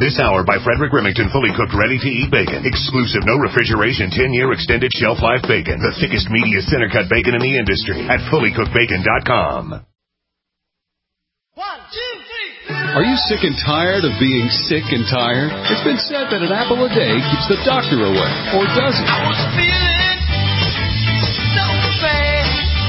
This hour by Frederick Remington, fully cooked, ready-to-eat bacon. Exclusive, no refrigeration, 10-year extended shelf life bacon. The thickest, meatiest center-cut bacon in the industry at fullycookedbacon.com. 1, 2, 3. Are you sick and tired of being sick and tired? It's been said that an apple a day keeps the doctor away, or does it? I was feeling so bad.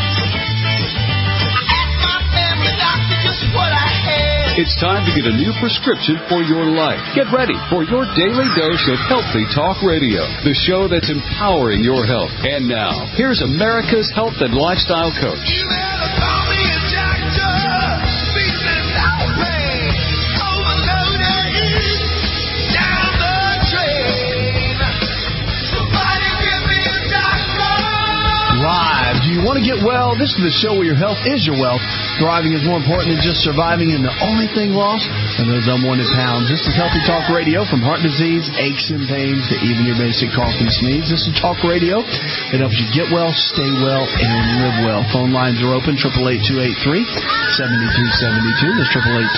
I asked my family doctor just what I had. It's time to get a new prescription for your life. Get ready for your daily dose of Healthy Talk Radio, the show that's empowering your health. And now, here's America's health and lifestyle coach. You better call me a doctor. Beating out pain. Overloaded. Down the drain. Somebody give me a doctor. Live. Do you want to get well? This is the show where your health is your wealth. Thriving is more important than just surviving, and the only thing lost are those unwanted pounds. This is Healthy Talk Radio, from heart disease, aches and pains, to even your basic cough and sneeze. This is Talk Radio. It helps you get well, stay well, and live well. Phone lines are open, 888-283-7272. That's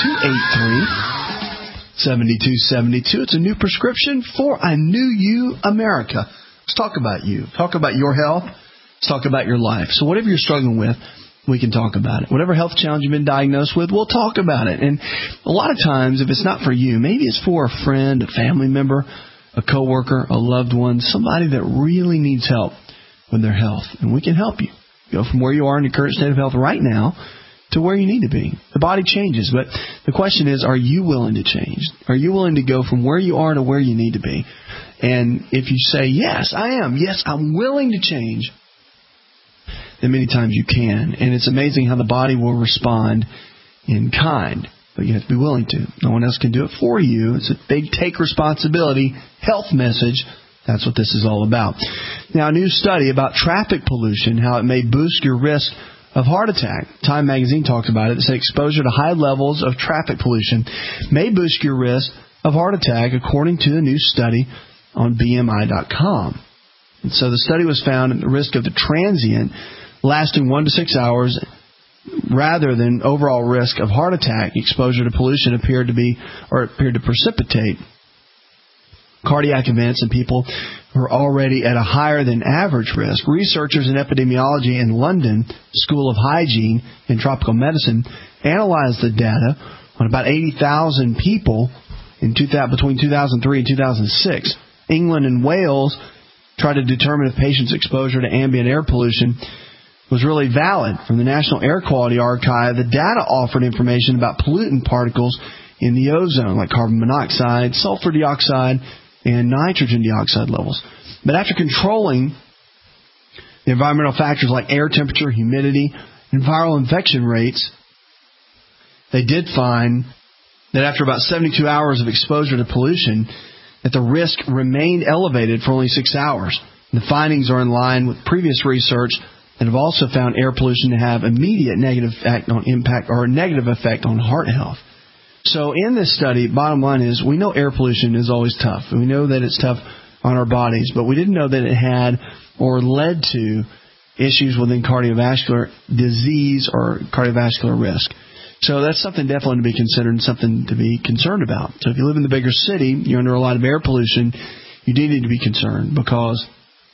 888-283-7272. It's a new prescription for a new you, America. Let's talk about you. Talk about your health. Let's talk about your life. So whatever you're struggling with, we can talk about it. Whatever health challenge you've been diagnosed with, we'll talk about it. And a lot of times, if it's not for you, maybe it's for a friend, a family member, a coworker, a loved one, somebody that really needs help with their health. And we can help you go from where you are in your current state of health right now to where you need to be. The body changes, but the question is, are you willing to change? Are you willing to go from where you are to where you need to be? And if you say, yes, I am. Yes, I'm willing to change, then many times you can. And it's amazing how the body will respond in kind, but you have to be willing to. No one else can do it for you. It's a big take responsibility health message. That's what this is all about. Now, a new study about traffic pollution, how it may boost your risk of heart attack. Time magazine talked about it. It said exposure to high levels of traffic pollution may boost your risk of heart attack, according to a new study on BMI.com. And so the study was found at the risk of the transient lasting 1 to 6 hours rather than overall risk of heart attack exposure to pollution appeared to precipitate cardiac events in people who are already at a higher than average risk. Researchers in epidemiology in London School of Hygiene and Tropical Medicine analyzed the data on about 80,000 people between 2003 and 2006. England and Wales tried to determine if patients' exposure to ambient air pollution was really valid. From the National Air Quality Archive, the data offered information about pollutant particles in the ozone, like carbon monoxide, sulfur dioxide, and nitrogen dioxide levels. But after controlling the environmental factors like air temperature, humidity, and viral infection rates, they did find that after about 72 hours of exposure to pollution, that the risk remained elevated for only 6 hours. The findings are in line with previous research that have also found air pollution to have immediate negative effect on heart health. So in this study, bottom line is, we know air pollution is always tough. And we know that it's tough on our bodies, but we didn't know that it had or led to issues within cardiovascular disease or cardiovascular risk. So that's something definitely to be considered and something to be concerned about. So if you live in the bigger city, you're under a lot of air pollution, you do need to be concerned, because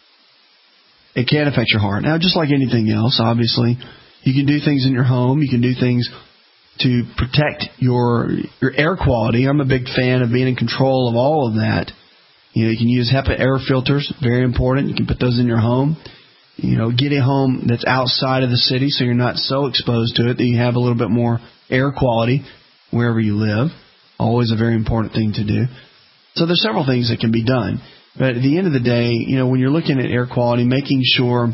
it can affect your heart. Now, just like anything else, obviously, you can do things in your home. You can do things to protect your air quality. I'm a big fan of being in control of all of that. You know, you can use HEPA air filters, very important. You can put those in your home. You know, get a home that's outside of the city so you're not so exposed to it that you have a little bit more air quality wherever you live. Always a very important thing to do. So there's several things that can be done. But at the end of the day, you know, when you're looking at air quality, making sure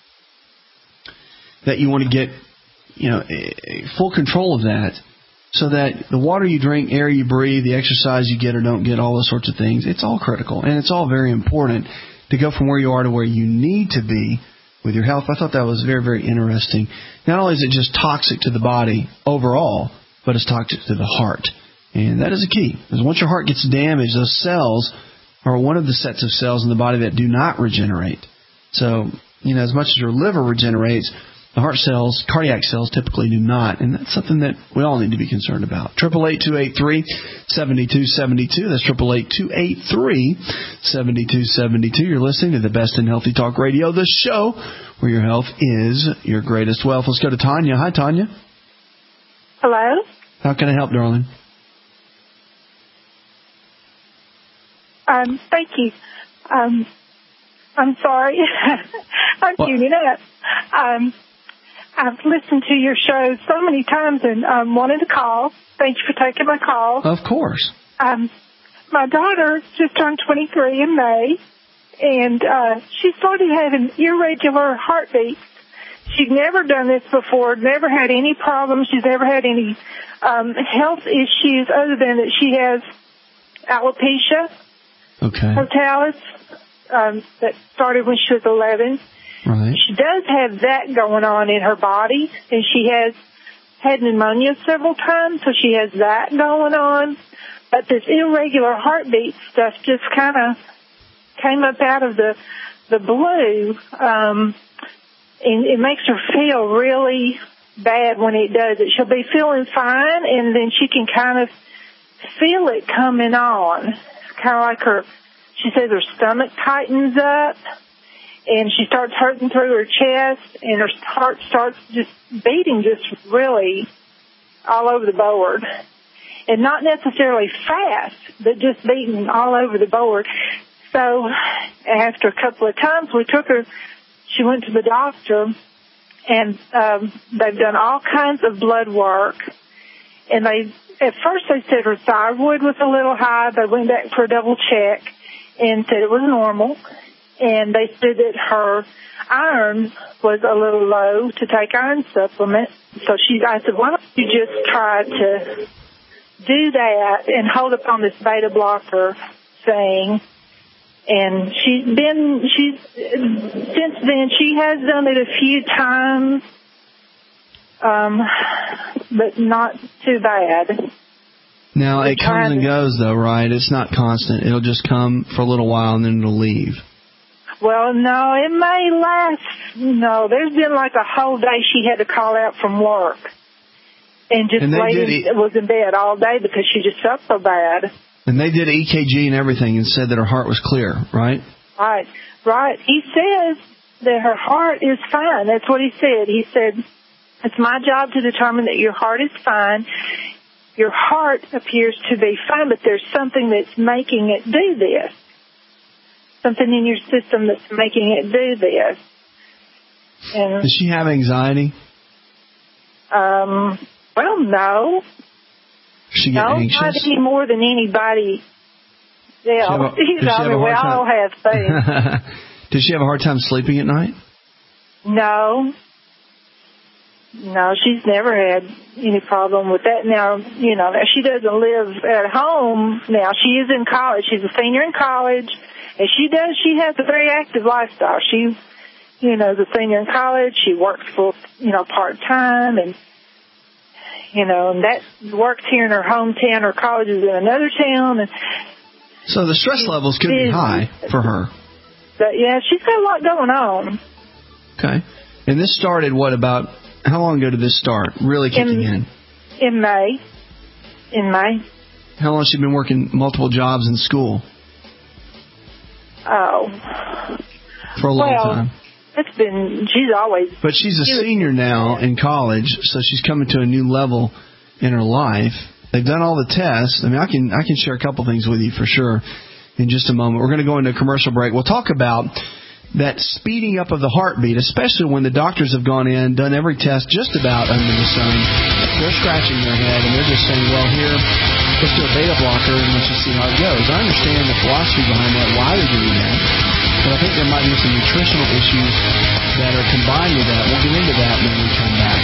that you want to get, you know, full control of that, so that the water you drink, air you breathe, the exercise you get or don't get, all those sorts of things, it's all critical. And it's all very important to go from where you are to where you need to be with your health. I thought that was very, very interesting. Not only is it just toxic to the body overall, but it's toxic to the heart. And that is a key. Because once your heart gets damaged, those cells are one of the sets of cells in the body that do not regenerate. So, you know, as much as your liver regenerates, The heart cells, cardiac cells, typically do not, and that's something that we all need to be concerned about. 888-283-7272. That's 888-283-7272. You're listening to the Best in Healthy Talk Radio, the show where your health is your greatest wealth. Let's go to Tanya. Hi, Tanya. Hello? How can I help, darling? Thank you. I'm sorry. I'm tuning up. I've listened to your show so many times and wanted to call. Thank you for taking my call. Of course. My daughter just turned 23 in May, and she started having irregular heartbeats. She'd never done this before, never had any problems. She's never had any health issues other than that she has alopecia totalis that started when she was 11. Right. She does have that going on in her body, and she has had pneumonia several times, so she has that going on. But this irregular heartbeat stuff just kind of came up out of the blue, and it makes her feel really bad when it does it. She'll be feeling fine, and then she can kind of feel it coming on. It's kind of like she says her stomach tightens up, and she starts hurting through her chest, and her heart starts just beating just really all over the board. And not necessarily fast, but just beating all over the board. So after a couple of times, we took her, she went to the doctor, and they've done all kinds of blood work. And at first they said her thyroid was a little high. They went back for a double check and said it was normal. And they said that her iron was a little low to take iron supplement. So I said, why don't you just try to do that and hold up on this beta blocker thing. And since then, she has done it a few times, but not too bad. Now, it comes and goes, though, right? It's not constant. It'll just come for a little while, and then it'll leave. Well, no, it may last. No, there's been like a whole day she had to call out from work and just was in bed all day because she just felt so bad. And they did EKG and everything and said that her heart was clear, right? Right. He says that her heart is fine. That's what he said. He said, it's my job to determine that your heart is fine. Your heart appears to be fine, but there's something that's making it do this. Something in your system that's making it do this. And, does she have anxiety? Well, no. She get anxious? Not any more than anybody else. We all have things. Does she have a hard time sleeping at night? No, she's never had any problem with that. Now, she doesn't live at home now. She is in college. She's a senior in college, and she has a very active lifestyle. She's, a senior in college. She works full, part-time, and that works here in her hometown. Her college is in another town. And so the stress levels could be high for her. But, yeah, she's got a lot going on. Okay. And this started, how long ago did this start, really kicking in? In May. How long has she been working multiple jobs in school? Oh. For a long time. She's always... But she's a senior now in college, so she's coming to a new level in her life. They've done all the tests. I mean, I can share a couple things with you for sure in just a moment. We're going to go into a commercial break. We'll talk about that speeding up of the heartbeat, especially when the doctors have gone in, done every test just about under the sun. They're scratching their head, and they're just saying, well, here, let's do a beta blocker, and let's just see how it goes. I understand the philosophy behind that, why they're doing that. But I think there might be some nutritional issues that are combined with that. We'll get into that when we come back.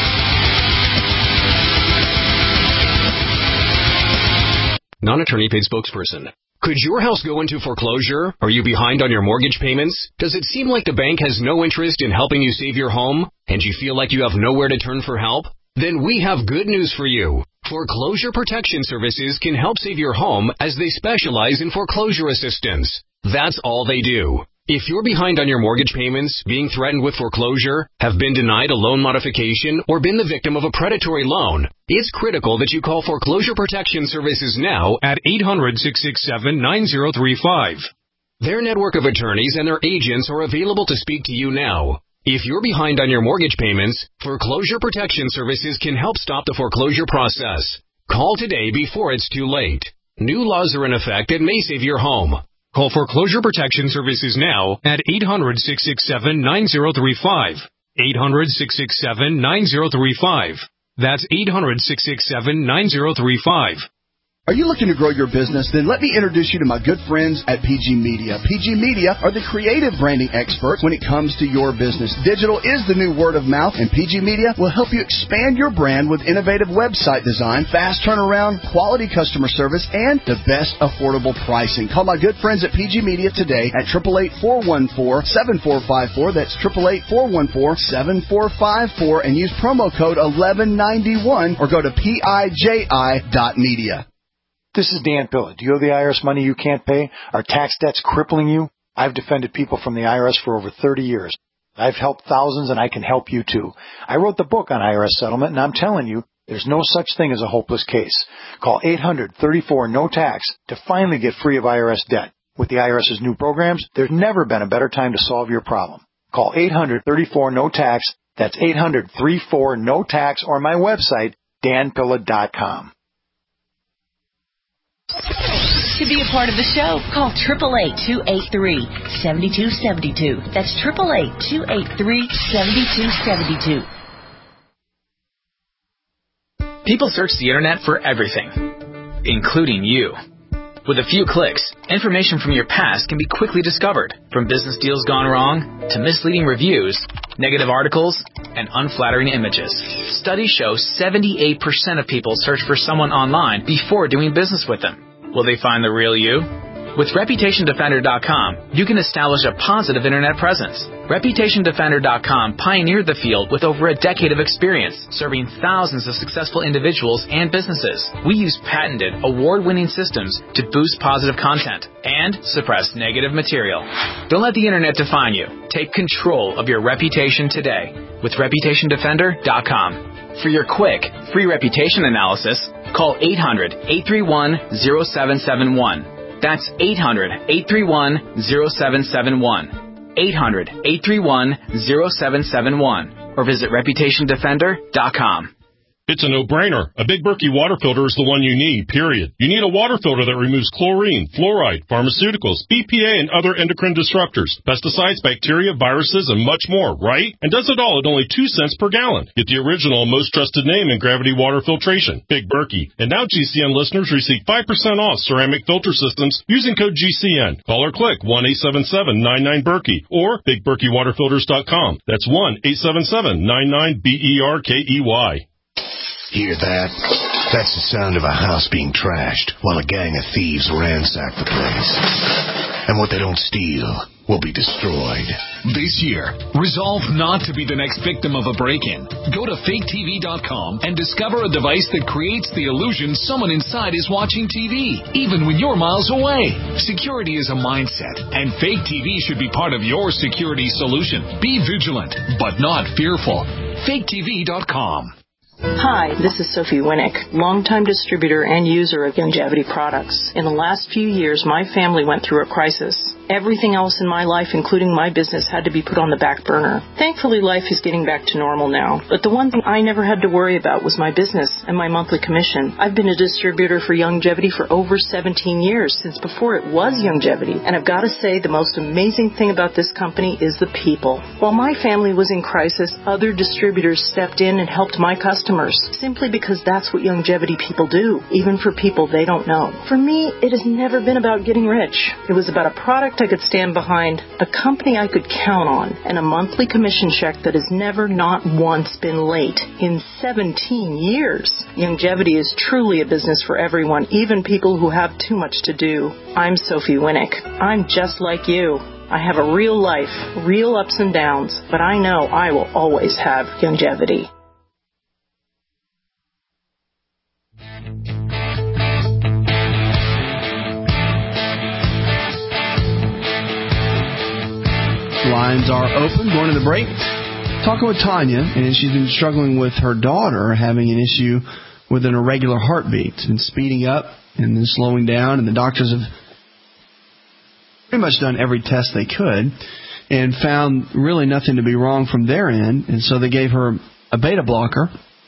Non-attorney paid spokesperson. Could your house go into foreclosure? Are you behind on your mortgage payments? Does it seem like the bank has no interest in helping you save your home? And you feel like you have nowhere to turn for help? Then we have good news for you. Foreclosure Protection Services can help save your home as they specialize in foreclosure assistance. That's all they do. If you're behind on your mortgage payments, being threatened with foreclosure, have been denied a loan modification, or been the victim of a predatory loan, it's critical that you call Foreclosure Protection Services now at 800-667-9035. Their network of attorneys and their agents are available to speak to you now. If you're behind on your mortgage payments, Foreclosure Protection Services can help stop the foreclosure process. Call today before it's too late. New laws are in effect that may save your home. Call Foreclosure Protection Services now at 800-667-9035. 800-667-9035. That's 800-667-9035. Are you looking to grow your business? Then let me introduce you to my good friends at PG Media. PG Media are the creative branding experts when it comes to your business. Digital is the new word of mouth, and PG Media will help you expand your brand with innovative website design, fast turnaround, quality customer service, and the best affordable pricing. Call my good friends at PG Media today at 888-414-7454. That's 888-414-7454, and use promo code 1191 or go to PIJI.media. This is Dan Pilla. Do you owe the IRS money you can't pay? Are tax debts crippling you? I've defended people from the IRS for over 30 years. I've helped thousands, and I can help you too. I wrote the book on IRS settlement, and I'm telling you, there's no such thing as a hopeless case. Call 800-34-NO-TAX to finally get free of IRS debt. With the IRS's new programs, there's never been a better time to solve your problem. Call 800-34-NO-TAX. That's 800-34-NO-TAX, or my website, danpilla.com. To be a part of the show, call 888-283-7272. That's 888-283-7272. People search the internet for everything, including you. With a few clicks, information from your past can be quickly discovered, from business deals gone wrong to misleading reviews, negative articles, and unflattering images. Studies show 78% of people search for someone online before doing business with them. Will they find the real you? With ReputationDefender.com, you can establish a positive internet presence. ReputationDefender.com pioneered the field with over a decade of experience, serving thousands of successful individuals and businesses. We use patented, award-winning systems to boost positive content and suppress negative material. Don't let the internet define you. Take control of your reputation today with ReputationDefender.com. For your quick, free reputation analysis, call 800-831-0771. That's 800-831-0771. 800-831-0771. Or visit ReputationDefender.com. It's a no-brainer. A Big Berkey water filter is the one you need, period. You need a water filter that removes chlorine, fluoride, pharmaceuticals, BPA, and other endocrine disruptors, pesticides, bacteria, viruses, and much more, right? And does it all at only 2 cents per gallon. Get the original, most trusted name in gravity water filtration, Big Berkey. And now GCN listeners receive 5% off ceramic filter systems using code GCN. Call or click 1-877-99-BERKEY or BigBerkeyWaterFilters.com. That's 1-877-99-BERKEY. Hear that? That's the sound of a house being trashed while a gang of thieves ransack the place. And what they don't steal will be destroyed. This year, resolve not to be the next victim of a break-in. Go to faketv.com and discover a device that creates the illusion someone inside is watching TV, even when you're miles away. Security is a mindset, and Fake TV should be part of your security solution. Be vigilant, but not fearful. faketv.com. Hi, this is Sophie Winnick, longtime distributor and user of Youngevity products. In the last few years, my family went through a crisis. Everything else in my life, including my business, had to be put on the back burner. Thankfully, life is getting back to normal now. But the one thing I never had to worry about was my business and my monthly commission. I've been a distributor for Youngevity for over 17 years, since before it was Youngevity. And I've got to say, the most amazing thing about this company is the people. While my family was in crisis, other distributors stepped in and helped my customers, simply because that's what Youngevity people do, even for people they don't know. For me, it has never been about getting rich. It was about a product I could stand behind, a company I could count on, and a monthly commission check that has never, not once, been late in 17 years. Youngevity is truly a business for everyone, even people who have too much to do. I'm Sophie Winnick. I'm just like you. I have a real life, real ups and downs, but I know I will always have Youngevity. lines are open. Going to the break. Talking with Tanya, and she's been struggling with her daughter having an issue with an irregular heartbeat and speeding up and then slowing down. And the doctors have pretty much done every test they could and found really nothing to be wrong from their end. And so they gave her a beta blocker,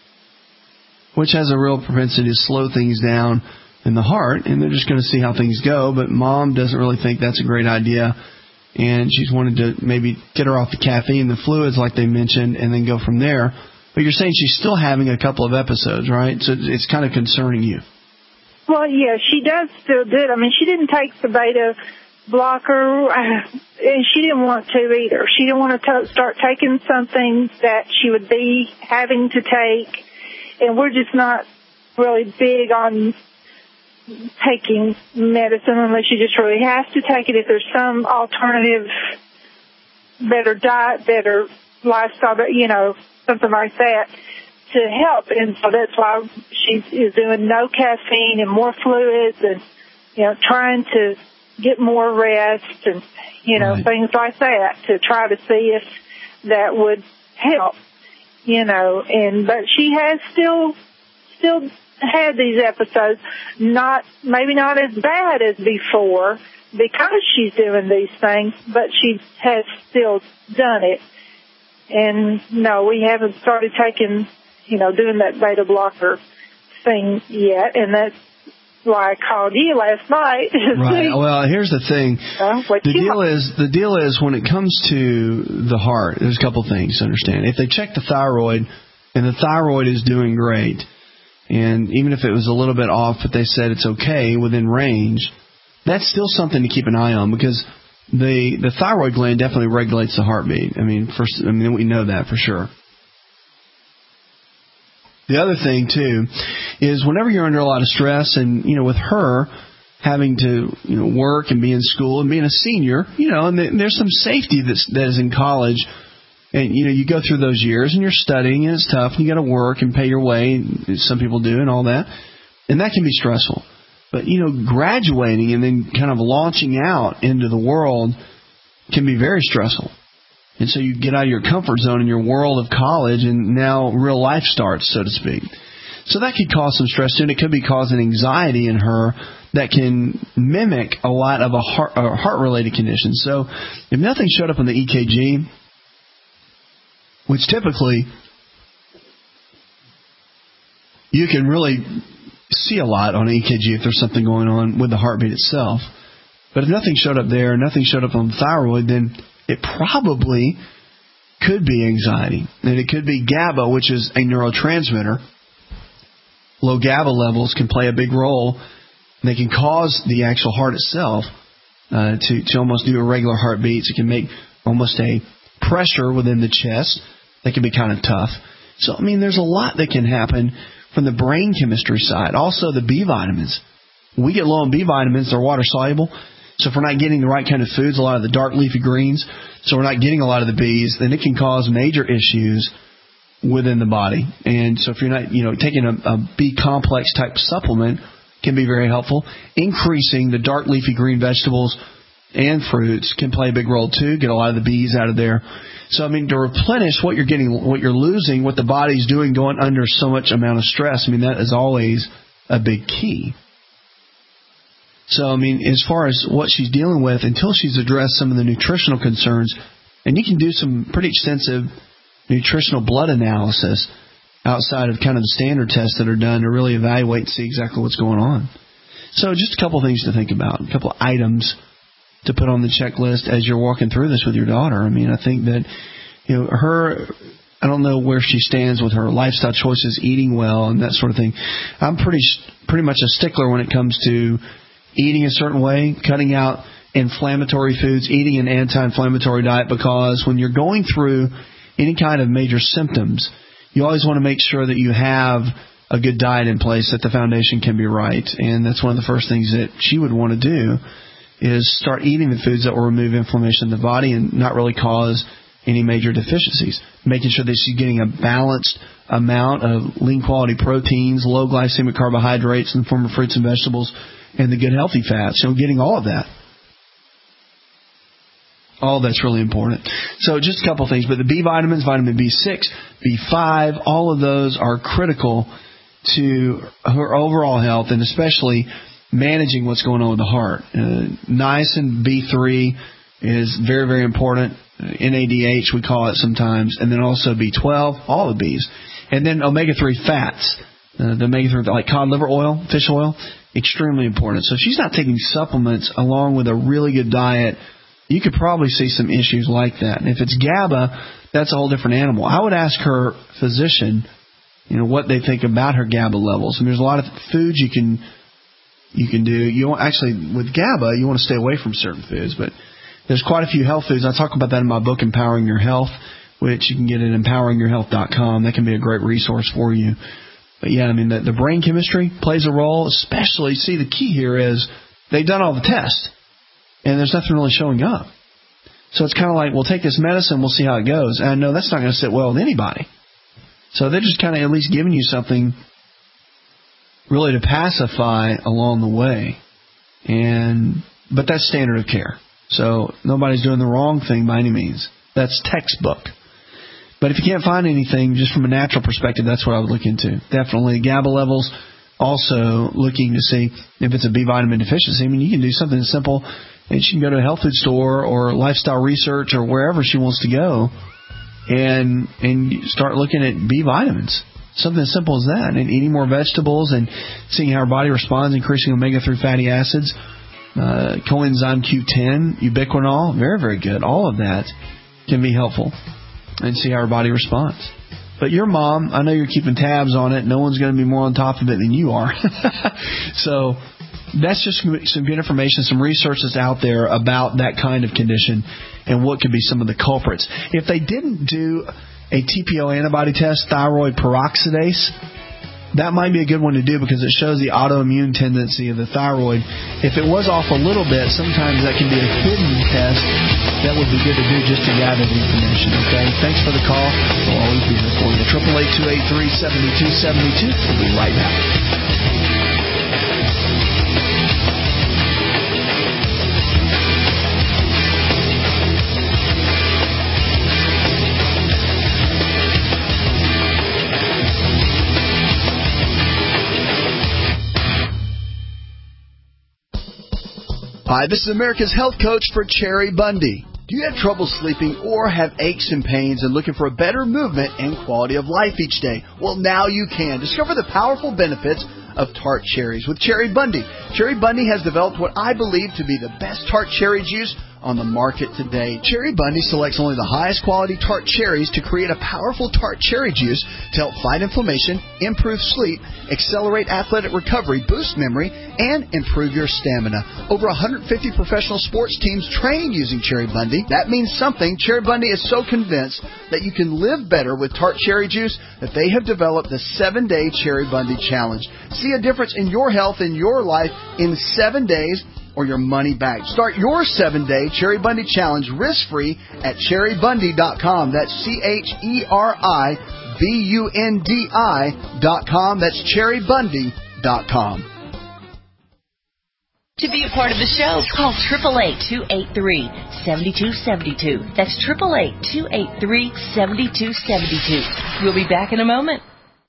which has a real propensity to slow things down in the heart. And they're just going to see how things go. But Mom doesn't really think that's a great idea. And she's wanted to maybe get her off the caffeine, the fluids like they mentioned, and then go from there. But you're saying she's still having a couple of episodes, right? So it's kind of concerning you. Well, yeah, she does still do it. I mean, she didn't take the beta blocker, and she didn't want to either. She didn't want to start taking something that she would be having to take, and we're just not really big on taking medicine unless she just really has to take it. If there's some alternative, better diet, better lifestyle, something like that to help. And so that's why she is doing no caffeine and more fluids and, trying to get more rest and, right. things like that to try to see if that would help, but she has still had these episodes, maybe not as bad as before because she's doing these things, but she has still done it. And no, we haven't started taking, doing that beta blocker thing yet, and that's why I called you last night. Right. Well, here's the thing. The deal is when it comes to the heart, there's a couple things to understand. If they check the thyroid and the thyroid is doing great, and even if it was a little bit off, but they said it's okay, within range, that's still something to keep an eye on because the thyroid gland definitely regulates the heartbeat. We know that for sure. The other thing, too, is whenever you're under a lot of stress and, with her having to, work and be in school and being a senior, and there's some safety that is in college. And, you go through those years and you're studying and it's tough and you got to work and pay your way. Some people do and all that. And that can be stressful. But, graduating and then kind of launching out into the world can be very stressful. And so you get out of your comfort zone in your world of college and now real life starts, so to speak. So that could cause some stress too. And it could be causing anxiety in her that can mimic a lot of heart-related conditions. So if nothing showed up on the EKG, which typically you can really see a lot on EKG if there's something going on with the heartbeat itself. But if nothing showed up there, nothing showed up on the thyroid, then it probably could be anxiety. And it could be GABA, which is a neurotransmitter. Low GABA levels can play a big role. They can cause the actual heart itself to almost do irregular heartbeats. It can make almost a pressure within the chest. That can be kind of tough. So, there's a lot that can happen from the brain chemistry side. Also, the B vitamins. We get low on B vitamins. They're water soluble. So if we're not getting the right kind of foods, a lot of the dark leafy greens, so we're not getting a lot of the Bs, then it can cause major issues within the body. And so if you're not, taking a B complex type supplement can be very helpful. Increasing the dark leafy green vegetables and fruits can play a big role too. Get a lot of the Bs out of there. So, to replenish what you're getting, what you're losing, what the body's doing going under so much amount of stress, that is always a big key. So, as far as what she's dealing with, until she's addressed some of the nutritional concerns, and you can do some pretty extensive nutritional blood analysis outside of kind of the standard tests that are done to really evaluate and see exactly what's going on. So just a couple things to think about, a couple items to put on the checklist as you're walking through this with your daughter. I think that, I don't know where she stands with her lifestyle choices, eating well and that sort of thing. I'm pretty much a stickler when it comes to eating a certain way, cutting out inflammatory foods, eating an anti-inflammatory diet, because when you're going through any kind of major symptoms, you always want to make sure that you have a good diet in place, that the foundation can be right. And that's one of the first things that she would want to do is start eating the foods that will remove inflammation in the body and not really cause any major deficiencies. Making sure that she's getting a balanced amount of lean quality proteins, low glycemic carbohydrates in the form of fruits and vegetables, and the good healthy fats. So getting all of that. All that's really important. So just a couple things, but the B vitamins, vitamin B6, B5, all of those are critical to her overall health, and especially managing what's going on with the heart. Niacin B3 is very, very important. NADH, we call it sometimes, and then also B12, all the Bs. And then omega-3 fats, the omega-3, like cod liver oil, fish oil, extremely important. So if she's not taking supplements along with a really good diet, you could probably see some issues like that. And if it's GABA, that's a whole different animal. I would ask her physician, what they think about her GABA levels. And there's a lot of foods you can do. You don't actually, with GABA, you want to stay away from certain foods, but there's quite a few health foods. I talk about that in my book, Empowering Your Health, which you can get at empoweringyourhealth.com. That can be a great resource for you. But yeah, I mean, the brain chemistry plays a role, especially, see, the key here is they've done all the tests, and there's nothing really showing up. So it's kind of like, we'll take this medicine, we'll see how it goes. And I know that's not going to sit well with anybody. So they're just kind of at least giving you something really to pacify along the way. But that's standard of care. So nobody's doing the wrong thing by any means. That's textbook. But if you can't find anything just from a natural perspective, that's what I would look into. Definitely GABA levels. Also looking to see if it's a B vitamin deficiency. I mean, you can do something simple, and she can go to a health food store or Lifestyle Research or wherever she wants to go and start looking at B vitamins. Something as simple as that. And eating more vegetables and seeing how her body responds, increasing omega-3 fatty acids, coenzyme Q10, ubiquinol, very, very good. All of that can be helpful, and see how her body responds. But your mom, I know you're keeping tabs on it. No one's going to be more on top of it than you are. So that's just some good information, some research that's out there about that kind of condition and what could be some of the culprits. If they didn't do a TPO antibody test, thyroid peroxidase, that might be a good one to do because it shows the autoimmune tendency of the thyroid. If it was off a little bit, sometimes that can be a hidden test that would be good to do just to gather the information. Okay, thanks for the call. We'll always be here for you. 888-283-7272. We'll be right back. Hi, this is America's Health Coach for Cherry Bundy. Do you have trouble sleeping or have aches and pains and looking for a better movement and quality of life each day? Well, now you can. Discover the powerful benefits of tart cherries with Cherry Bundy. Cherry Bundy has developed what I believe to be the best tart cherry juice on the market today. Cherry Bundy selects only the highest quality tart cherries to create a powerful tart cherry juice to help fight inflammation, improve sleep, accelerate athletic recovery, boost memory, and improve your stamina. Over 150 professional sports teams train using Cherry Bundy. That means something. Cherry Bundy is so convinced that you can live better with tart cherry juice that they have developed the 7-Day Cherry Bundy Challenge. See a difference in your health and your life in 7 days, or your money back. Start your 7-Day Cherry Bundy Challenge risk-free at cherrybundy.com. That's CHERIBUNDI.com. That's cherrybundy.com. To be a part of the show, call 888-283-7272. That's 888-283-7272. We'll be back in a moment.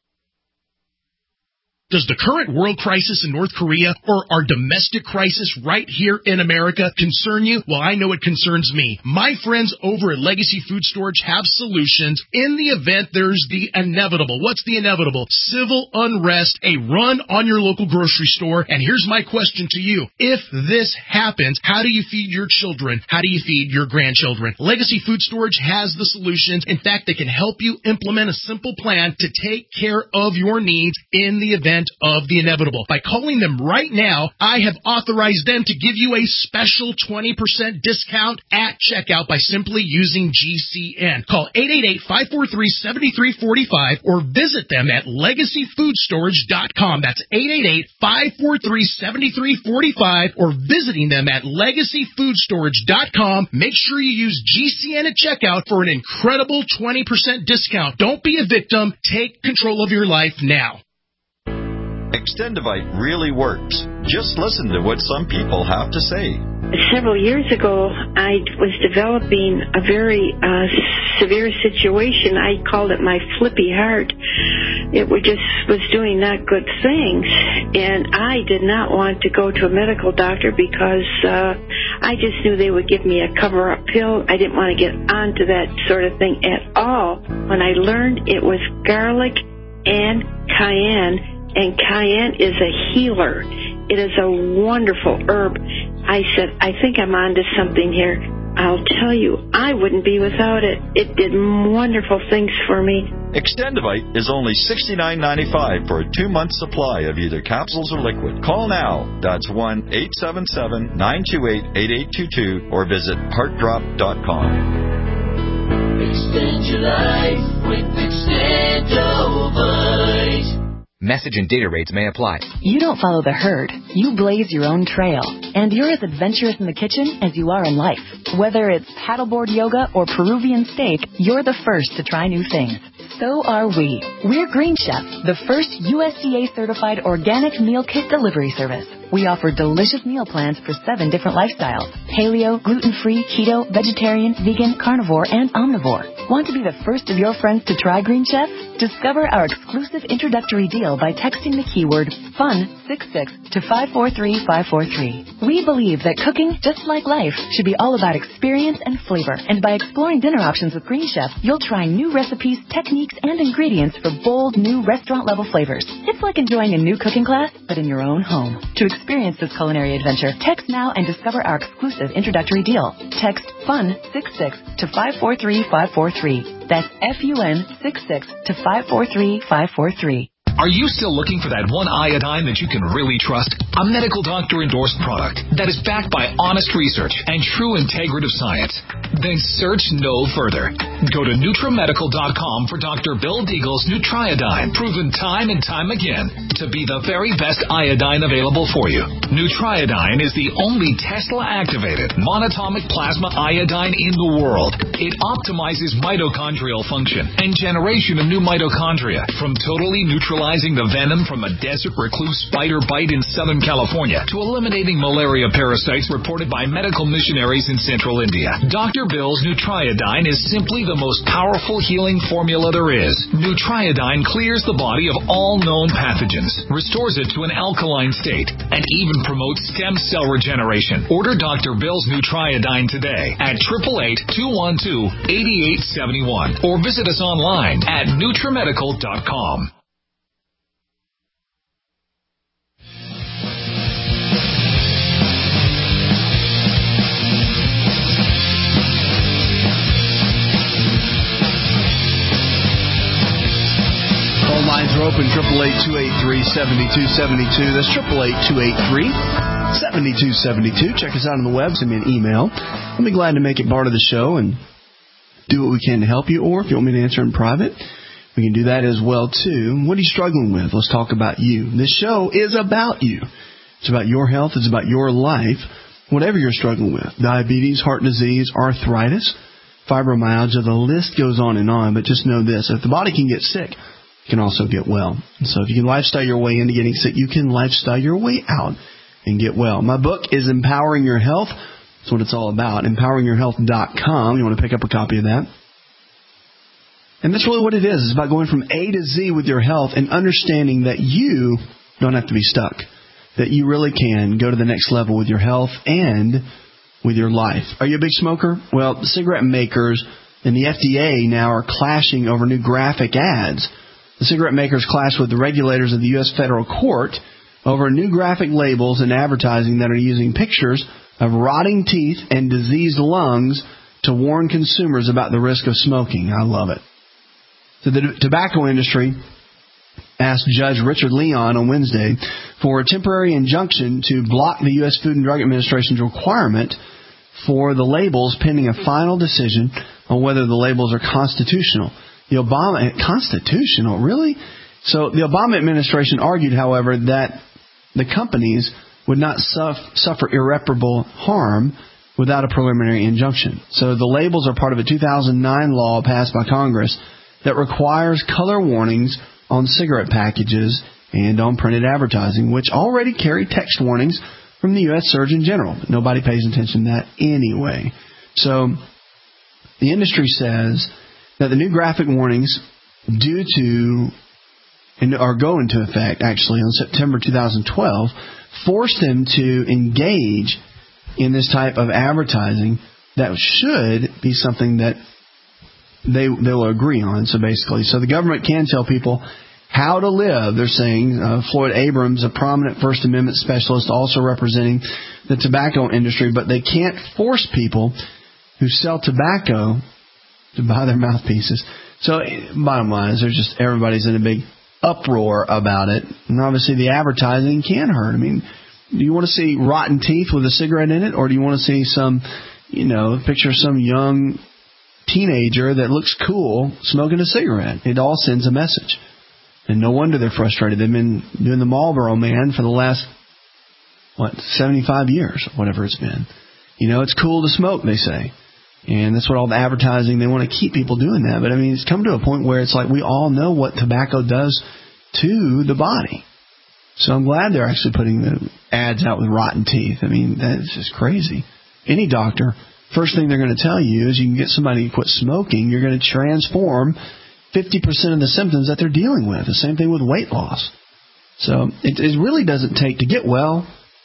Does the current world crisis in North Korea or our domestic crisis right here in America concern you? Well, I know it concerns me. My friends over at Legacy Food Storage have solutions in the event there's the inevitable. What's the inevitable? Civil unrest, a run on your local grocery store. And here's my question to you. If this happens, how do you feed your children? How do you feed your grandchildren? Legacy Food Storage has the solutions. In fact, they can help you implement a simple plan to take care of your needs in the event of the inevitable. By calling them right now, I have authorized them to give you a special 20% discount at checkout by simply using GCN. Call 888-543-7345 or visit them at legacyfoodstorage.com. That's 888-543-7345 or visiting them at legacyfoodstorage.com. Make sure you use GCN at checkout for an incredible 20% discount. Don't be a victim. Take control of your life now. Extendivite really works. Just listen to what some people have to say. several years ago, I was developing a very severe situation. I called it my flippy heart. It was doing not good things, and I did not want to go to a medical doctor because I just knew they would give me a cover-up pill. I didn't want to get onto that sort of thing at all. When I learned it was garlic and cayenne is a healer. It is a wonderful herb. I said, I think I'm onto something here. I'll tell you, I wouldn't be without it. It did wonderful things for me. Extendivite is only $69.95 for a 2-month supply of either capsules or liquid. Call now. That's 1-877-928-8822 or visit heartdrop.com. Extend your life with Extendivite. Message and data rates may apply. You don't follow the herd. You blaze your own trail. And you're as adventurous in the kitchen as you are in life. Whether it's paddleboard yoga or Peruvian steak, you're the first to try new things. So are we. We're Green Chef, the first USDA-certified organic meal kit delivery service. We offer delicious meal plans for 7 different lifestyles: paleo, gluten-free, keto, vegetarian, vegan, carnivore, and omnivore. Want to be the first of your friends to try Green Chef? Discover our exclusive introductory deal by texting the keyword FUN66 to 543543. We believe that cooking, just like life, should be all about experience and flavor. And by exploring dinner options with Green Chef, you'll try new recipes, techniques, and ingredients for bold, new restaurant-level flavors. It's like enjoying a new cooking class, but in your own home. To experience this culinary adventure, text now and discover our exclusive introductory deal. Text FUN66 to 543543. That's FUN66 to 543543. Are you still looking for that one iodine that you can really trust? A medical doctor-endorsed product that is backed by honest research and true integrative science? Then search no further. Go to NutriMedical.com for Dr. Bill Deagle's Nutriodine, proven time and time again to be the very best iodine available for you. Nutriodine is the only Tesla-activated monatomic plasma iodine in the world. It optimizes mitochondrial function and generation of new mitochondria from totally neutralizing the venom from a desert recluse spider bite in Southern California to eliminating malaria parasites reported by medical missionaries in Central India. Dr. Bill's Nutriodine is simply the most powerful healing formula there is. Nutriodine clears the body of all known pathogens, restores it to an alkaline state, and even promotes stem cell regeneration. Order Dr. Bill's Nutriodine today at 888-212-8871 or visit us online at NutriMedical.com. Lines are open, 888-283-7272. That's 888-283-7272. Check us out on the web. Send me an email. I'll be glad to make it part of the show and do what we can to help you. Or if you want me to answer in private, we can do that as well, too. What are you struggling with? Let's talk about you. This show is about you. It's about your health. It's about your life. Whatever you're struggling with, diabetes, heart disease, arthritis, fibromyalgia, the list goes on. But just know this. If the body can get sick, can also get well. And so if you can lifestyle your way into getting sick, you can lifestyle your way out and get well. My book is Empowering Your Health. That's what it's all about. EmpoweringYourHealth.com. You want to pick up a copy of that? And that's really what it is. It's about going from A to Z with your health and understanding that you don't have to be stuck. That you really can go to the next level with your health and with your life. Are you a big smoker? Well, the cigarette makers and the FDA now are clashing over new graphic ads. The cigarette makers clash with the regulators of the U.S. federal court over new graphic labels and advertising that are using pictures of rotting teeth and diseased lungs to warn consumers about the risk of smoking. I love it. So the tobacco industry asked Judge Richard Leon on Wednesday for a temporary injunction to block the U.S. Food and Drug Administration's requirement for the labels pending a final decision on whether the labels are constitutional. Constitutional? Really? So the Obama administration argued, however, that the companies would not suffer irreparable harm without a preliminary injunction. So the labels are part of a 2009 law passed by Congress that requires color warnings on cigarette packages and on printed advertising, which already carry text warnings from the U.S. Surgeon General. But nobody pays attention to that anyway. So the industry says that the new graphic warnings due to and are going into effect actually on September 2012 force them to engage in this type of advertising that should be something that they'll agree on. So basically, so the government can tell people how to live. They're saying Floyd Abrams, a prominent First Amendment specialist, also representing the tobacco industry, but they can't force people who sell tobacco to buy their mouthpieces. So bottom line is, everybody's in a big uproar about it, and obviously the advertising can hurt. I mean, do you want to see rotten teeth with a cigarette in it, or do you want to see some, picture of some young teenager that looks cool smoking a cigarette? It all sends a message. And no wonder they're frustrated. They've been doing the Marlboro Man for the last, 75 years, whatever it's been. It's cool to smoke, they say. And that's what all the advertising, they want to keep people doing that. But, it's come to a point where it's like we all know what tobacco does to the body. So I'm glad they're actually putting the ads out with rotten teeth. That's just crazy. Any doctor, first thing they're going to tell you is you can get somebody to quit smoking. You're going to transform 50% of the symptoms that they're dealing with. The same thing with weight loss. So it really doesn't take, to get well,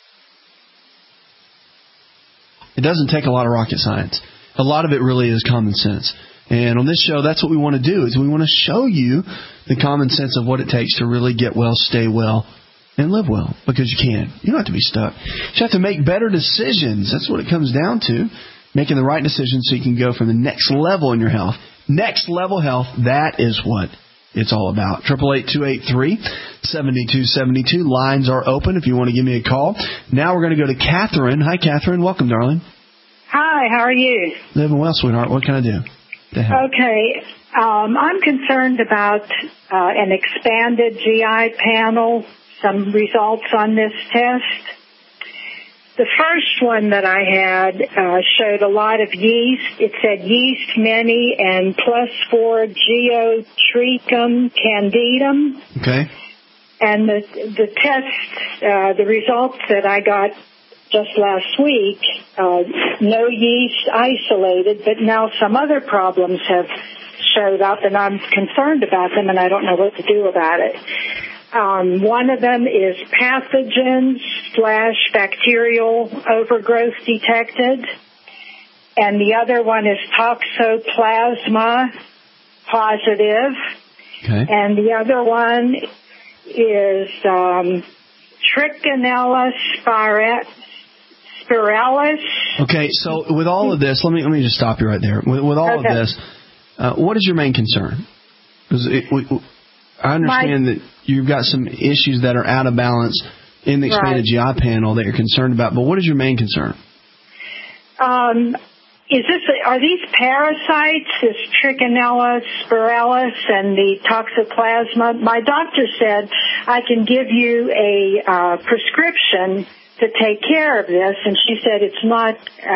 it doesn't take a lot of rocket science. A lot of it really is common sense. And on this show, that's what we want to do, is we want to show you the common sense of what it takes to really get well, stay well, and live well. Because you can. You don't have to be stuck. You have to make better decisions. That's what it comes down to. Making the right decisions so you can go from the next level in your health. Next level health, that is what it's all about. 888-283-7272. Lines are open if you want to give me a call. Now we're going to go to Catherine. Hi, Catherine. Welcome, darling. Hi, how are you? Living well, sweetheart. What can I do? Okay. I'm concerned about an expanded GI panel, some results on this test. The first one that I had showed a lot of yeast. It said yeast many and +4 Geotrichum candidum. Okay. And the test, the results that I got just last week, no yeast isolated, but now some other problems have showed up, and I'm concerned about them, and I don't know what to do about it. One of them is pathogens/bacterial overgrowth detected, and the other one is toxoplasma positive, okay. And the other one is Trichinella spiralis. Okay, so with all of this, let me just stop you right there. With all of this, what is your main concern? Because I understand that you've got some issues that are out of balance in the expanded GI panel that you're concerned about, but what is your main concern? Are these parasites, this Trichinella spiralis and the toxoplasma? My doctor said I can give you a prescription to take care of this, and she said it's not.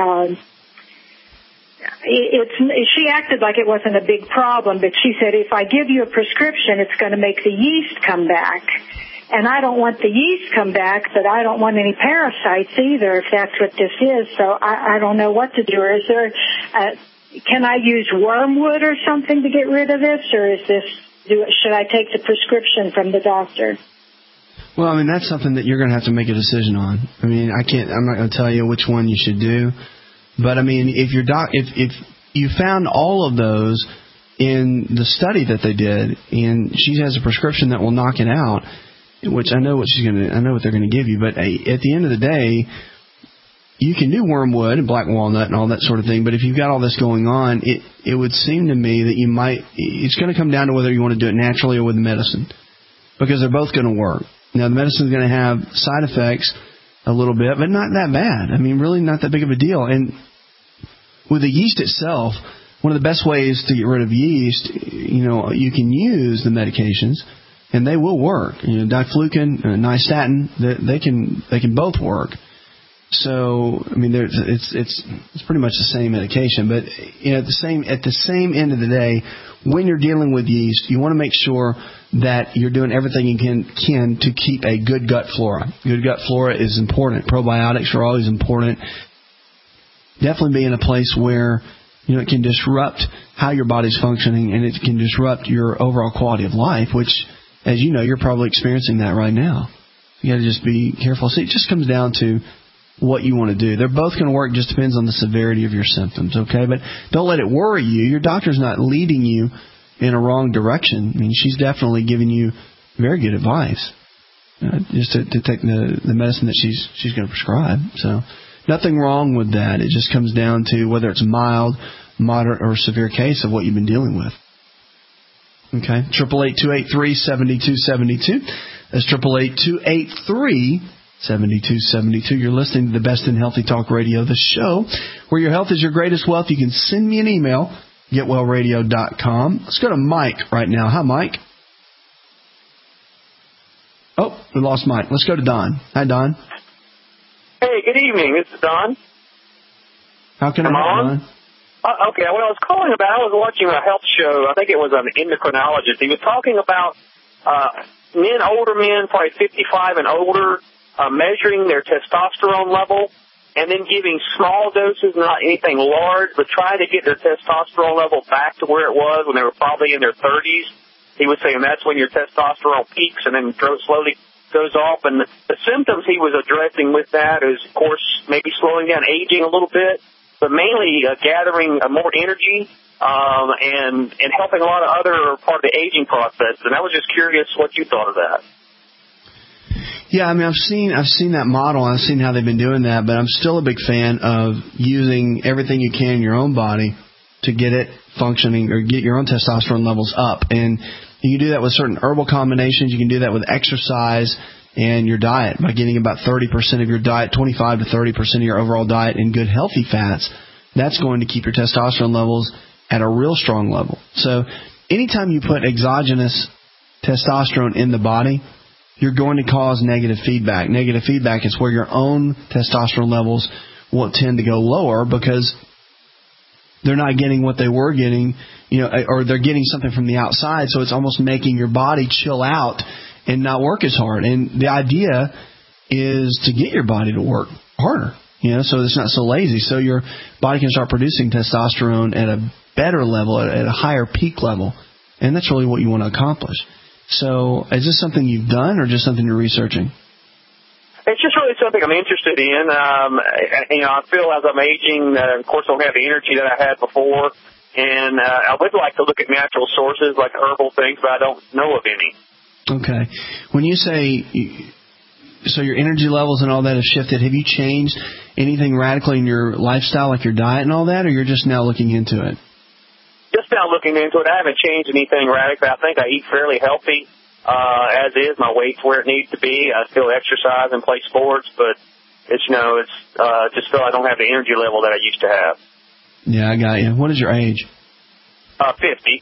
She acted like it wasn't a big problem, but she said if I give you a prescription, it's going to make the yeast come back. And I don't want the yeast come back, but I don't want any parasites either, if that's what this is. So I don't know what to do. Or is there, can I use wormwood or something to get rid of this, or should I take the prescription from the doctor? Well, that's something that you're going to have to make a decision on. I'm not going to tell you which one you should do. But if you found all of those in the study that they did, and she has a prescription that will knock it out, which I know what they're going to give you. But at the end of the day, you can do wormwood and black walnut and all that sort of thing. But if you've got all this going on, it would seem to me that it's going to come down to whether you want to do it naturally or with medicine, because they're both going to work. Now, the medicine is going to have side effects a little bit, but not that bad. Really not that big of a deal. And with the yeast itself, one of the best ways to get rid of yeast, you can use the medications, and they will work. Diflucan, nystatin, they can both work. So, it's pretty much the same medication. But at the same end of the day, when you're dealing with yeast, you want to make sure that you're doing everything you can to keep a good gut flora. Good gut flora is important. Probiotics are always important. Definitely be in a place where it can disrupt how your body's functioning, and it can disrupt your overall quality of life, which, as you know, you're probably experiencing that right now. You got to just be careful. See, it just comes down to what you want to do. They're both going to work. Just depends on the severity of your symptoms, okay? But don't let it worry you. Your doctor's not leading you in a wrong direction. I mean, she's definitely giving you very good advice, just to take the medicine that she's going to prescribe. So nothing wrong with that. It just comes down to whether it's mild, moderate, or severe case of what you've been dealing with. Okay, 888-283-7272. That's 888-283-7272. You're listening to the Best in Healthy Talk Radio, the show where your health is your greatest wealth. You can send me an email, getwellradio.com. Let's go to Mike right now. Hi, Mike. Oh, we lost Mike. Let's go to Don. Hi, Don. Hey, good evening. This is Don. How can I help, Don? Okay, what I was calling about, I was watching a health show. I think it was an endocrinologist. He was talking about older men, probably 55 and older, measuring their testosterone level and then giving small doses, not anything large, but trying to get their testosterone level back to where it was when they were probably in their 30s. He was saying that's when your testosterone peaks and then slowly goes off. And the symptoms he was addressing with that is, of course, maybe slowing down aging a little bit, but mainly gathering more energy and helping a lot of other part of the aging process. And I was just curious what you thought of that. Yeah, I mean, I've seen that model. I've seen how they've been doing that, but I'm still a big fan of using everything you can in your own body to get it functioning or get your own testosterone levels up. And you can do that with certain herbal combinations. You can do that with exercise and your diet by getting about 30% of your diet, 25 to 30% of your overall diet in good healthy fats. That's going to keep your testosterone levels at a real strong level. So anytime you put exogenous testosterone in the body, you're going to cause negative feedback. Negative feedback is where your own testosterone levels will tend to go lower because they're not getting what they were getting, or they're getting something from the outside, so it's almost making your body chill out and not work as hard. And the idea is to get your body to work harder, so it's not so lazy. So your body can start producing testosterone at a better level, at a higher peak level. And that's really what you want to accomplish. So is this something you've done or just something you're researching? It's just really something I'm interested in. I feel as I'm aging, of course, I don't have the energy that I had before. And I would like to look at natural sources like herbal things, but I don't know of any. Okay. When you say, so your energy levels and all that have shifted, have you changed anything radically in your lifestyle, like your diet and all that, or you're just now looking into it? Just now looking into it. I haven't changed anything radically. I think I eat fairly healthy as is. My weight's where it needs to be. I still exercise and play sports, but it's just feel I don't have the energy level that I used to have. Yeah, I got you. What is your age? 50.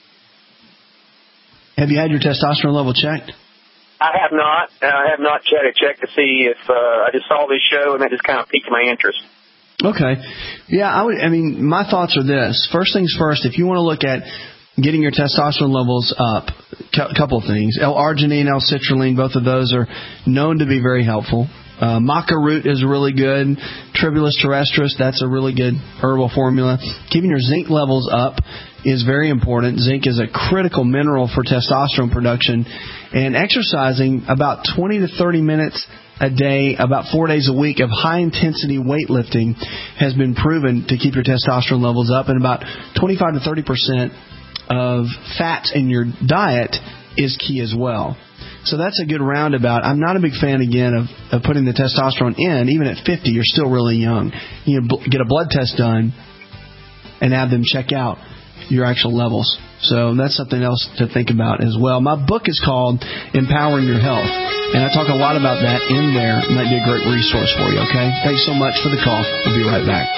Have you had your testosterone level checked? I have not. I have not checked to see if I just saw this show and that just kind of piqued my interest. Okay. Yeah, my thoughts are this. First things first, if you want to look at getting your testosterone levels up, a couple of things. L-arginine, L-citrulline, both of those are known to be very helpful. Maca root is really good. Tribulus terrestris, that's a really good herbal formula. Keeping your zinc levels up is very important. Zinc is a critical mineral for testosterone production. And exercising about 20 to 30 minutes a day, about 4 days a week of high-intensity weightlifting has been proven to keep your testosterone levels up. And about 25 to 30% of fats in your diet is key as well. So that's a good roundabout. I'm not a big fan, again, of putting the testosterone in. Even at 50, you're still really young. Get a blood test done and have them check out your actual levels. So that's something else to think about as well. My book is called Empowering Your Health, and I talk a lot about that in there. It might be a great resource for you, okay? Thanks so much for the call. We'll be right back.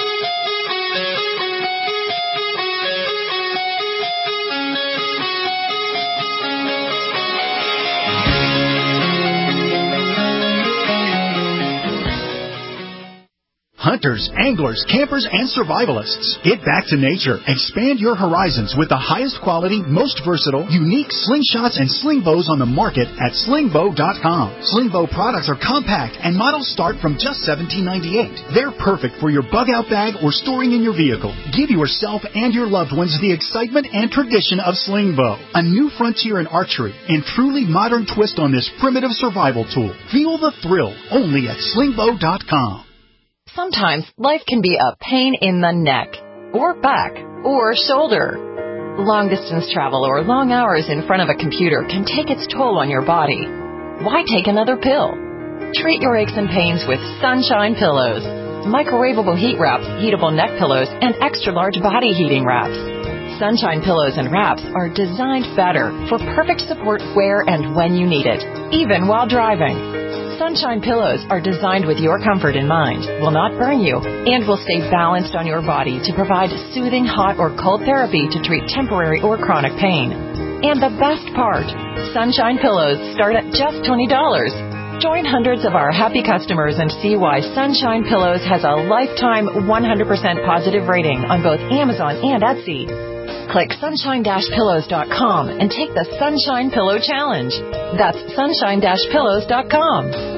hunters, anglers, campers, and survivalists. Get back to nature. Expand your horizons with the highest quality, most versatile, unique slingshots and sling bows on the market at slingbow.com. Slingbow products are compact and models start from just $17.98. They're perfect for your bug out bag or storing in your vehicle. Give yourself and your loved ones the excitement and tradition of Slingbow, a new frontier in archery and truly modern twist on this primitive survival tool. Feel the thrill only at slingbow.com. Sometimes life can be a pain in the neck, or back, or shoulder. Long-distance travel or long hours in front of a computer can take its toll on your body. Why take another pill? Treat your aches and pains with Sunshine Pillows. Microwavable heat wraps, heatable neck pillows, and extra-large body heating wraps. Sunshine Pillows and wraps are designed better for perfect support where and when you need it, even while driving. Sunshine Pillows are designed with your comfort in mind, will not burn you, and will stay balanced on your body to provide soothing hot or cold therapy to treat temporary or chronic pain. And the best part, Sunshine Pillows start at just $20. Join hundreds of our happy customers and see why Sunshine Pillows has a lifetime 100% positive rating on both Amazon and Etsy. Click sunshine-pillows.com and take the Sunshine Pillow Challenge. That's sunshine-pillows.com.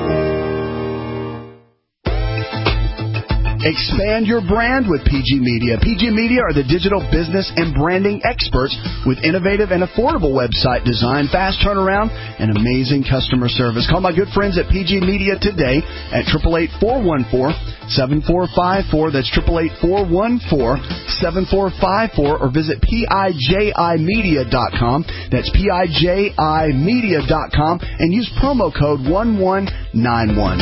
Expand your brand with PG Media. PG Media are the digital business and branding experts with innovative and affordable website design, fast turnaround, and amazing customer service. Call my good friends at PG Media today at 888-414-7454. That's 888-414-7454, or visit PIJImedia.com. That's PIJImedia.com, and use promo code 1191.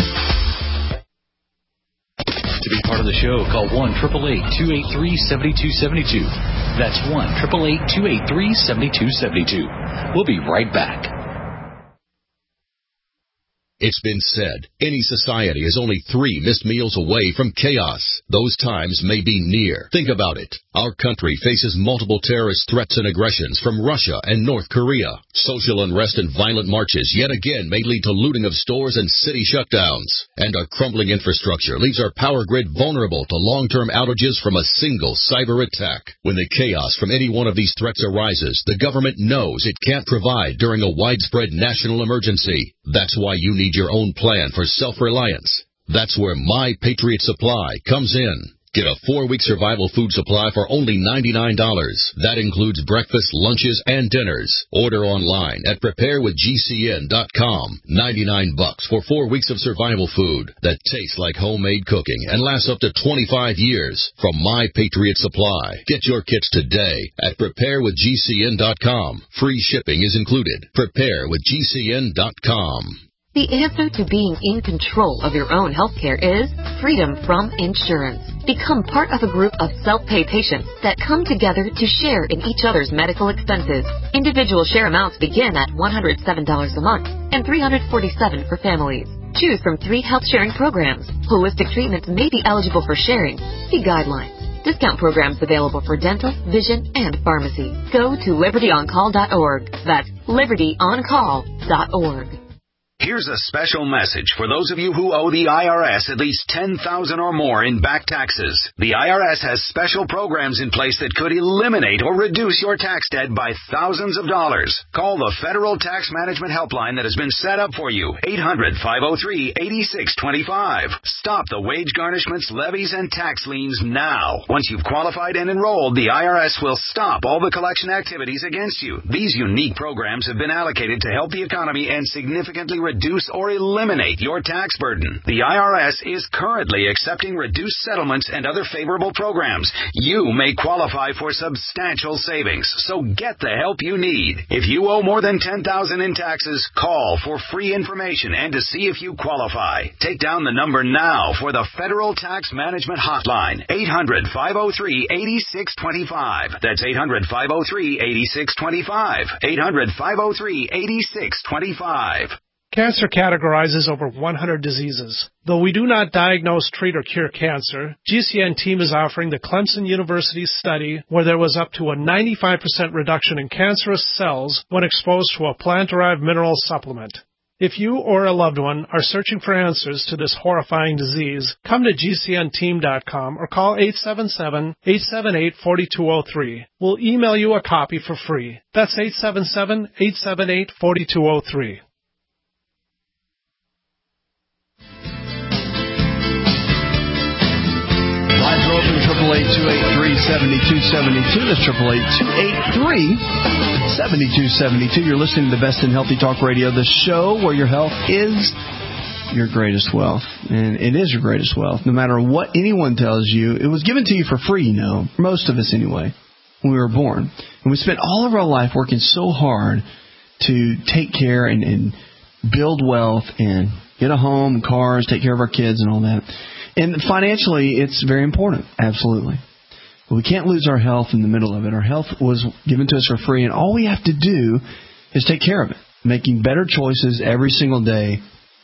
To be part of the show, call 1-888-283-7272. That's 1-888-283-7272. We'll be right back. It's been said, any society is only 3 missed meals away from chaos. Those times may be near. Think about it. Our country faces multiple terrorist threats and aggressions from Russia and North Korea. Social unrest and violent marches yet again may lead to looting of stores and city shutdowns. And our crumbling infrastructure leaves our power grid vulnerable to long-term outages from a single cyber attack. When the chaos from any one of these threats arises, the government knows it can't provide during a widespread national emergency. That's why you need your own plan for self-reliance. That's where My Patriot Supply comes in. Get a 4-week survival food supply for only $99. That includes breakfast, lunches, and dinners. Order online at preparewithgcn.com. $99 for 4 weeks of survival food that tastes like homemade cooking and lasts up to 25 years from My Patriot Supply. Get your kits today at preparewithgcn.com. Free shipping is included. Preparewithgcn.com. The answer to being in control of your own healthcare is freedom from insurance. Become part of a group of self-pay patients that come together to share in each other's medical expenses. Individual share amounts begin at $107 a month and $347 for families. Choose from 3 health sharing programs. Holistic treatments may be eligible for sharing. See guidelines. Discount programs available for dental, vision, and pharmacy. Go to libertyoncall.org. That's libertyoncall.org. Here's a special message for those of you who owe the IRS at least $10,000 or more in back taxes. The IRS has special programs in place that could eliminate or reduce your tax debt by thousands of dollars. Call the Federal Tax Management Helpline that has been set up for you, 800-503-8625. Stop the wage garnishments, levies, and tax liens now. Once you've qualified and enrolled, the IRS will stop all the collection activities against you. These unique programs have been allocated to help the economy and significantly reduce or eliminate your tax burden. The IRS is currently accepting reduced settlements and other favorable programs. You may qualify for substantial savings, so get the help you need. If you owe more than $10,000 in taxes, call for free information and to see if you qualify. Take down the number now for the Federal Tax Management Hotline, 800-503-8625. That's 800-503-8625. 800-503-8625. Cancer categorizes over 100 diseases. Though we do not diagnose, treat, or cure cancer, GCN team is offering the Clemson University study where there was up to a 95% reduction in cancerous cells when exposed to a plant-derived mineral supplement. If you or a loved one are searching for answers to this horrifying disease, come to GCNteam.com or call 877-878-4203. We'll email you a copy for free. That's 877-878-4203. Lines are open, 888-283-7272. That's 888-283-7272. You're listening to the Best in Healthy Talk Radio, the show where your health is your greatest wealth. And it is your greatest wealth. No matter what anyone tells you, it was given to you for free, most of us anyway, when we were born. And we spent all of our life working so hard to take care and build wealth and get a home, cars, take care of our kids and all that. And financially, it's very important, absolutely. But we can't lose our health in the middle of it. Our health was given to us for free, and all we have to do is take care of it, making better choices every single day.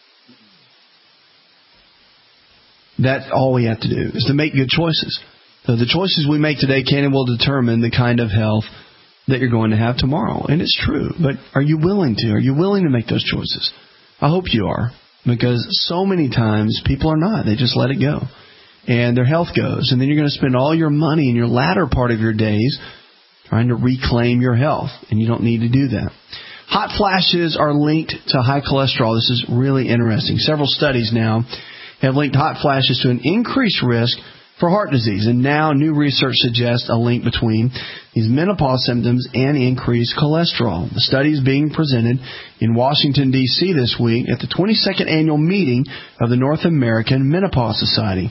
That's all we have to do, is to make good choices. So the choices we make today can and will determine the kind of health that you're going to have tomorrow. And it's true, but are you willing to? Are you willing to make those choices? I hope you are. Because so many times people are not. They just let it go. And their health goes. And then you're going to spend all your money in your latter part of your days trying to reclaim your health. And you don't need to do that. Hot flashes are linked to high cholesterol. This is really interesting. Several studies now have linked hot flashes to an increased risk for heart disease. And now new research suggests a link between these menopause symptoms and increased cholesterol. The study is being presented in Washington, D.C. this week at the 22nd annual meeting of the North American Menopause Society.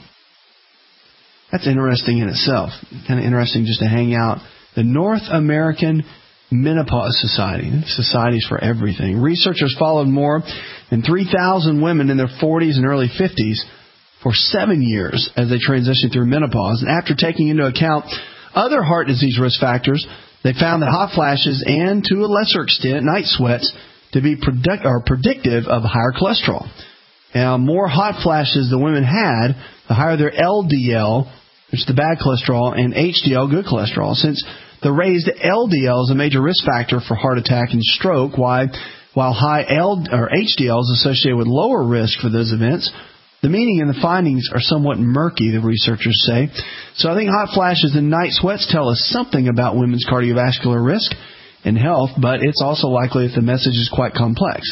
That's interesting in itself. Kind of interesting just to hang out. The North American Menopause Society. Societies for everything. Researchers followed more than 3,000 women in their 40s and early 50s for 7 years as they transitioned through menopause. And after taking into account other heart disease risk factors, they found that hot flashes and, to a lesser extent, night sweats to be predictive of higher cholesterol. Now, more hot flashes the women had, the higher their LDL, which is the bad cholesterol, and HDL, good cholesterol. Since the raised LDL is a major risk factor for heart attack and stroke, while high HDL is associated with lower risk for those events, the meaning and the findings are somewhat murky, the researchers say. So I think hot flashes and night sweats tell us something about women's cardiovascular risk and health, but it's also likely that the message is quite complex.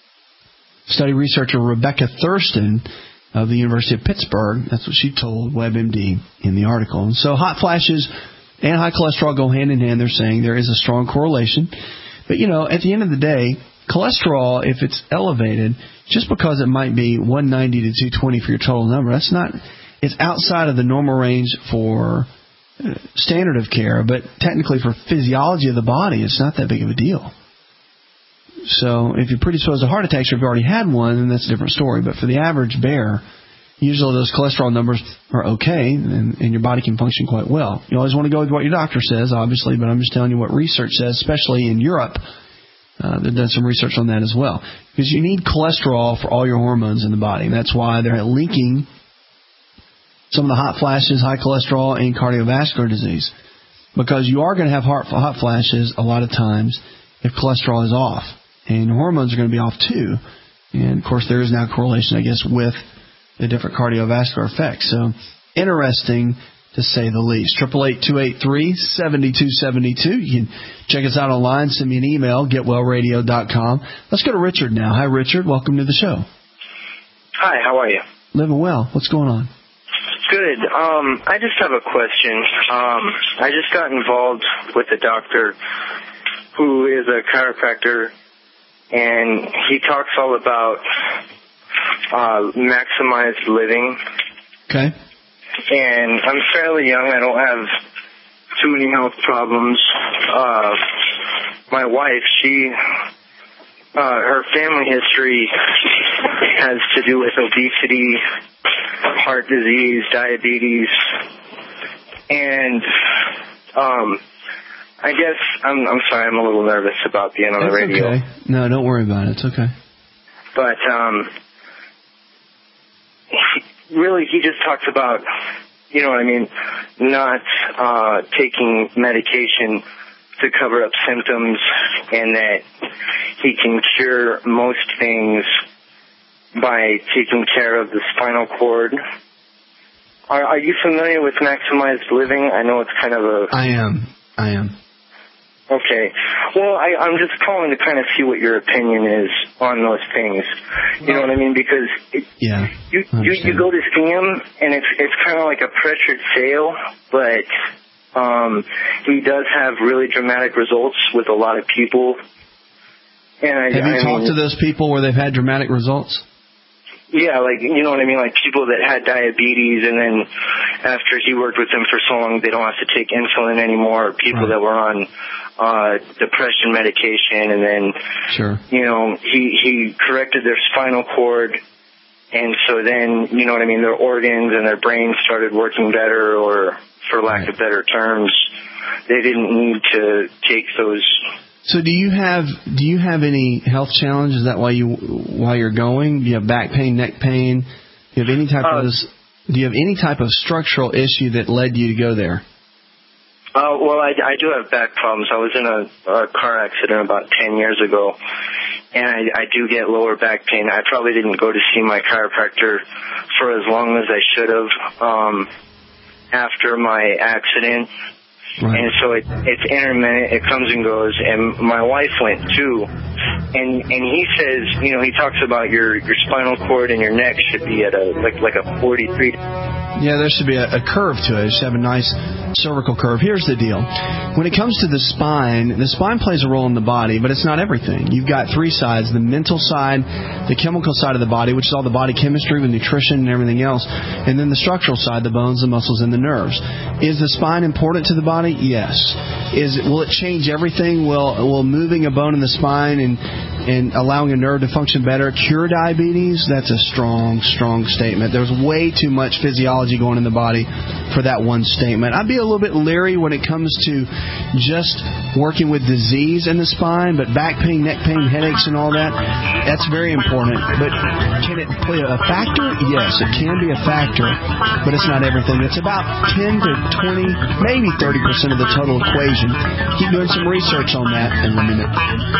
Study researcher Rebecca Thurston of the University of Pittsburgh, that's what she told WebMD in the article. And so hot flashes and high cholesterol go hand in hand. They're saying there is a strong correlation. But, at the end of the day, cholesterol, if it's elevated, just because it might be 190 to 220 for your total number, it's outside of the normal range for standard of care, but technically for physiology of the body, it's not that big of a deal. So if you're predisposed to heart attacks or if you've already had one, then that's a different story. But for the average bear, usually those cholesterol numbers are okay, and your body can function quite well. You always want to go with what your doctor says, obviously, but I'm just telling you what research says, especially in Europe. They've done some research on that as well. Because you need cholesterol for all your hormones in the body. And that's why they're linking some of the hot flashes, high cholesterol, and cardiovascular disease. Because you are going to have hot flashes a lot of times if cholesterol is off. And your hormones are going to be off too. And, of course, there is now a correlation, I guess, with the different cardiovascular effects. So, interesting to say the least. 888-283-7272. You can check us out online. Send me an email, getwellradio.com. Let's go to Richard now. Hi, Richard. Welcome to the show. Hi, how are you? Living well. What's going on? Good. I just have a question. I just got involved with a doctor who is a chiropractor, and he talks all about maximized living. Okay. And I'm fairly young. I don't have too many health problems. My wife, her family history has to do with obesity, heart disease, diabetes, and I guess I'm sorry, I'm a little nervous about being on the radio. Okay. No, don't worry about it. It's okay. But really, he just talks about, you know what I mean, not taking medication to cover up symptoms and that he can cure most things by taking care of the spinal cord. Are you familiar with Maximized Living? I know it's kind of a... I am. Okay. Well, I'm just calling to kind of see what your opinion is on those things. You know what I mean? Because you go to see him, and it's kind of like a pressured sale, but he does have really dramatic results with a lot of people. And have you talked to those people where they've had dramatic results? Yeah, like, you know what I mean, like people that had diabetes, and then after he worked with them for so long, they don't have to take insulin anymore. People that were on depression medication, and then, you know, he corrected their spinal cord, and so then, you know what I mean, their organs and their brains started working better, or for lack of better terms, they didn't need to take those. So do you have any health challenges? Is that why you're going? Do you have back pain, neck pain? Do you have any type of structural issue that led you to go there? Well, I do have back problems. I was in a car accident about 10 years ago, and I do get lower back pain. I probably didn't go to see my chiropractor for as long as I should have after my accident. Right. And so it's intermittent. It comes and goes. And my wife went too. And he says, you know, he talks about your spinal cord and your neck should be at a like a 43. Yeah, there should be a curve to it. It should have a nice cervical curve. Here's the deal. When it comes to the spine plays a role in the body, but it's not everything. You've got three sides: the mental side, the chemical side of the body, which is all the body chemistry with nutrition and everything else, and then the structural side, the bones, the muscles, and the nerves. Is the spine important to the body? Yes. Will it change everything? Will moving a bone in the spine and allowing a nerve to function better cure diabetes? That's a strong statement. There's way too much physiology going in the body for that one statement. I'd be a little bit leery when it comes to just working with disease in the spine, but back pain, neck pain, headaches, and all that's very important. But can it play a factor? Yes, it can be a factor, but it's not everything. It's about 10 to 20, maybe 30% of the total equation. Keep doing some research on that in a minute.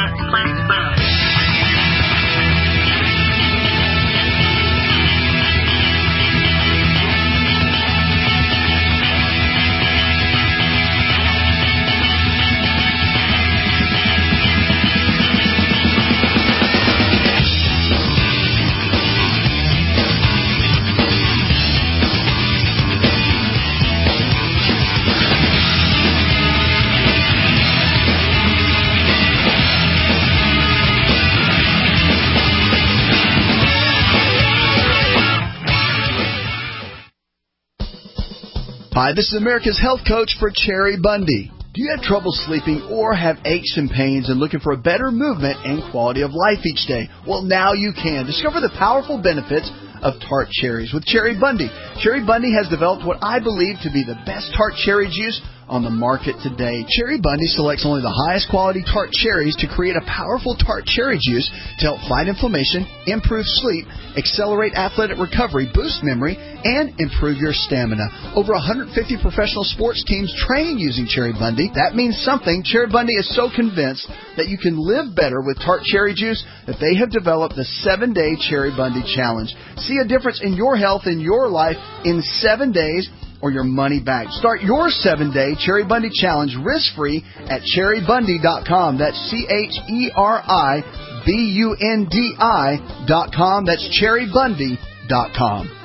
Hi, this is America's Health Coach for Cherry Bundy. Do you have trouble sleeping or have aches and pains and looking for a better movement and quality of life each day? Well, now you can. Discover the powerful benefits of tart cherries with Cherry Bundy. Cherry Bundy has developed what I believe to be the best tart cherry juice on the market today. Cherry Bundy selects only the highest quality tart cherries to create a powerful tart cherry juice to help fight inflammation, improve sleep, accelerate athletic recovery, boost memory, and improve your stamina. Over 150 professional sports teams train using Cherry Bundy. That means something. Cherry Bundy is so convinced that you can live better with tart cherry juice that they have developed the 7-Day Cherry Bundy Challenge. See a difference in your health and your life in 7 days, or your money back. Start your 7-Day Cherry Bundy Challenge risk-free at cherrybundy.com. That's CherryBundi.com. That's cherrybundy.com.